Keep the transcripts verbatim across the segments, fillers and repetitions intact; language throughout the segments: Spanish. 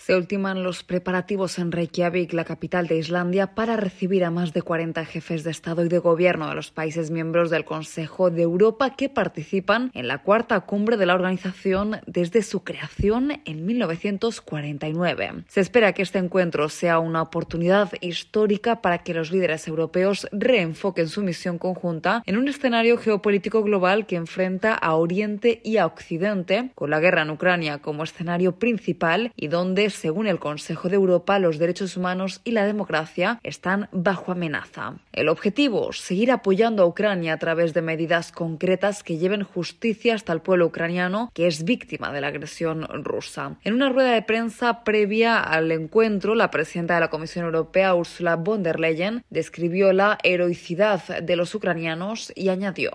Se ultiman los preparativos en Reykjavik, la capital de Islandia, para recibir a más de cuarenta jefes de Estado y de Gobierno de los países miembros del Consejo de Europa que participan en la cuarta cumbre de la organización desde su creación en mil novecientos cuarenta y nueve. Se espera que este encuentro sea una oportunidad histórica para que los líderes europeos reenfoquen su misión conjunta en un escenario geopolítico global que enfrenta a Oriente y a Occidente, con la guerra en Ucrania como escenario principal y donde, según el Consejo de Europa, los derechos humanos y la democracia están bajo amenaza. El objetivo, seguir apoyando a Ucrania a través de medidas concretas que lleven justicia hasta el pueblo ucraniano que es víctima de la agresión rusa. En una rueda de prensa previa al encuentro, la presidenta de la Comisión Europea, Ursula von der Leyen, describió la heroicidad de los ucranianos y añadió: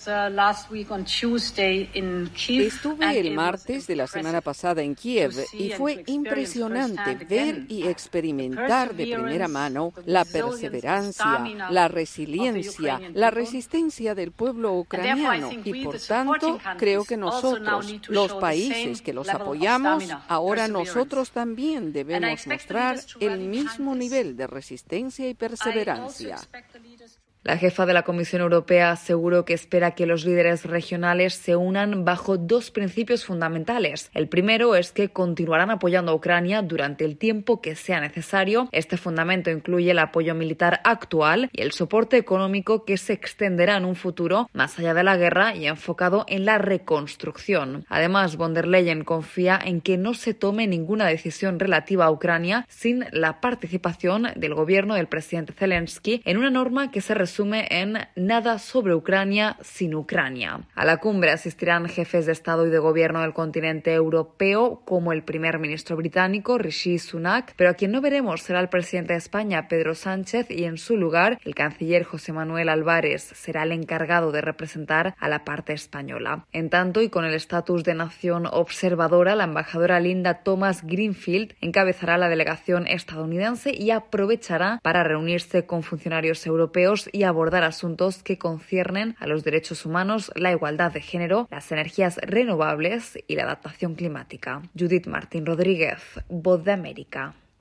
Estuve el martes de la semana pasada en Kiev y fue impresionante ver y experimentar de primera mano la perseverancia, la resiliencia, la resistencia del pueblo ucraniano y, por tanto, creo que nosotros, los países que los apoyamos, ahora nosotros también debemos mostrar el mismo nivel de resistencia y perseverancia. La jefa de la Comisión Europea aseguró que espera que los líderes regionales se unan bajo dos principios fundamentales. El primero es que continuarán apoyando a Ucrania durante el tiempo que sea necesario. Este fundamento incluye el apoyo militar actual y el soporte económico que se extenderá en un futuro más allá de la guerra y enfocado en la reconstrucción. Además, von der Leyen confía en que no se tome ninguna decisión relativa a Ucrania sin la participación del gobierno del presidente Zelensky en una norma que se resume en nada sobre Ucrania sin Ucrania. A la cumbre asistirán jefes de Estado y de Gobierno del continente europeo, como el primer ministro británico Rishi Sunak, pero a quien no veremos será el presidente de España, Pedro Sánchez, y en su lugar el canciller José Manuel Álvarez será el encargado de representar a la parte española. En tanto, y con el estatus de nación observadora, la embajadora Linda Thomas Greenfield encabezará la delegación estadounidense y aprovechará para reunirse con funcionarios europeos y abordar asuntos que conciernen a los derechos humanos, la igualdad de género, las energías renovables y la adaptación climática. Judith Martín Rodríguez, Voz de América.